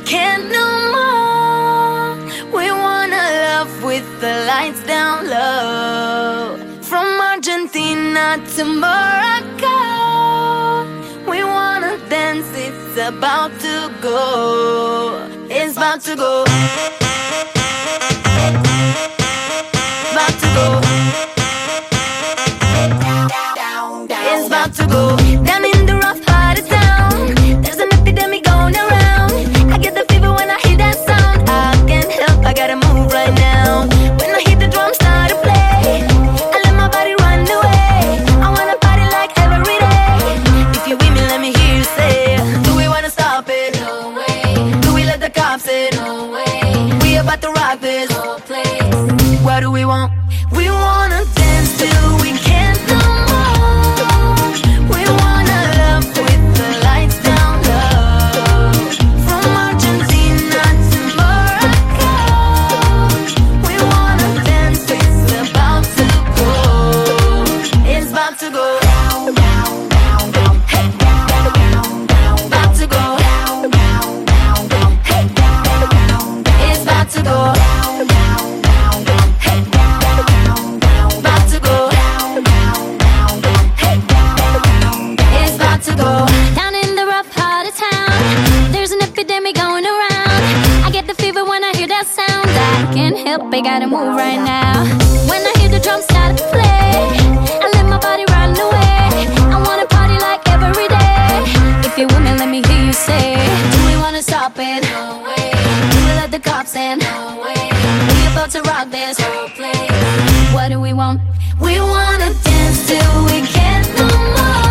can't no more. We wanna love with the lights down low. From Argentina to Morocco, we wanna dance, it's about to go. It's about to go. About to go. It's about to go. Down in the rough part of town, there's an epidemic going around. I get the fever when I hear that sound. I can't help, I gotta move right now. When I hear the drums start to play, I let my body run away. I wanna party like every day. If you with me, let me hear you say, do we wanna stop it? No way. Do we let the cops in? No way. We about to rock this whole place. What do we want? We wanna dance till we can't no more. We wanna love with the lights down low. From Argentina to Morocco, we wanna dance, it's about to go. It's about to go. Hey. About to go. Hey. It's about to go. Down in the rough part of town, there's an epidemic going around. I get the fever when I hear that sound. I can't help, I gotta move right now. When I hear the drums start to play, I let my body run away. I wanna party like every day. If you're with me, let me hear you say, do we wanna stop it? No way. Do we let the cops in? No way. We about to rock this whole place. What do we want? We wanna dance till we can't no more.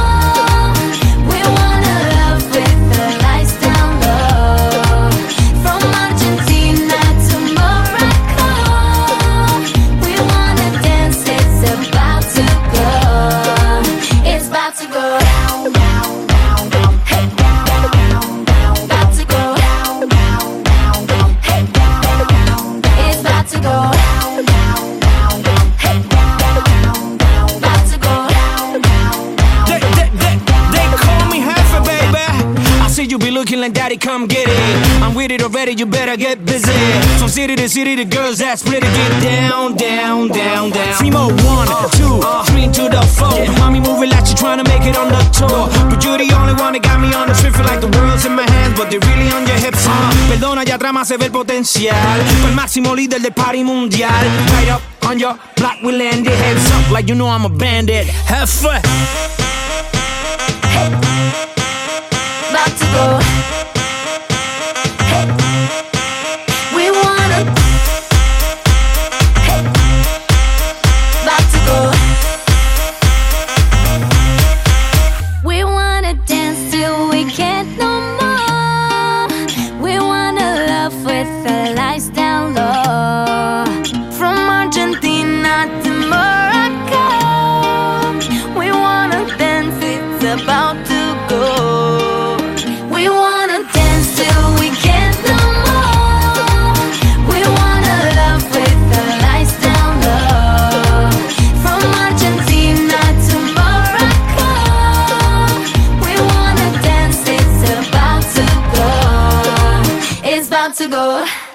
Looking like daddy, come get it. I'm with it already, you better get busy. From city to city, the girls that split it. Get down, down, down, down. 3 more, 1, 2, 3 to the 4. Mommy moving like she trying to make it on the tour. But you're the only one that got me on the trip. Feel like the world's in my hands, but they're really on your hips. Perdona, allá atrás más se ve el potencial. Fue el máximo líder del party mundial. Right up on your block, we landed. Heads up like you know I'm a bandit. Have fun. Hey. About to go. Hey. We wanna. Hey. About to go. We wanna dance till we can't no more. We wanna love with the lights down low. From Argentina to Morocco, we wanna dance, it's about to go. We wanna dance till we can't no more. We wanna love with the lights down low. From Argentina to Morocco, we wanna dance, it's about to go. It's about to go.